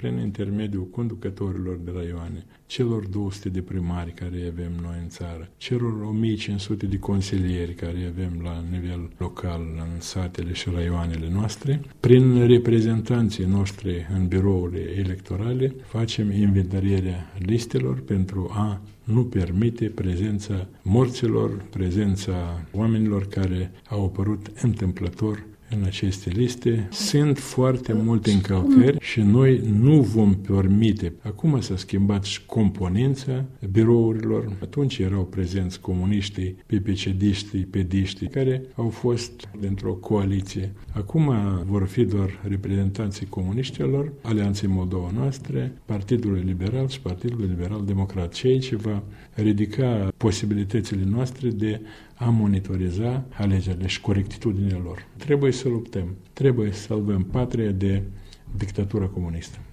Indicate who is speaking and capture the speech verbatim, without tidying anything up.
Speaker 1: prin intermediul conducătorilor de raioane, celor două sute de primari care avem noi în țară, celor o mie cinci sute de consilieri care avem la nivel local în satele și raioanele noastre, prin reprezentanții noștri în birourile electorale, facem inventarierea listelor pentru a nu permite prezența morților, prezența oamenilor care au apărut întâmplător în aceste liste. Sunt foarte multe încălcări și noi nu vom permite. Acum s-a schimbat și componența birourilor. Atunci erau prezenți comuniștii, P P C-diștii, pediștii, care au fost dintr-o coaliție. Acum vor fi doar reprezentanții comuniștilor, Alianței Moldova noastre, Partidului Liberal și Partidul Liberal Democrat, ceea ce va ridica posibilitățile noastre de a monitoriza alegerile și corectitudinile lor. Trebuie să luptăm, trebuie să salvăm patria de dictatura comunistă.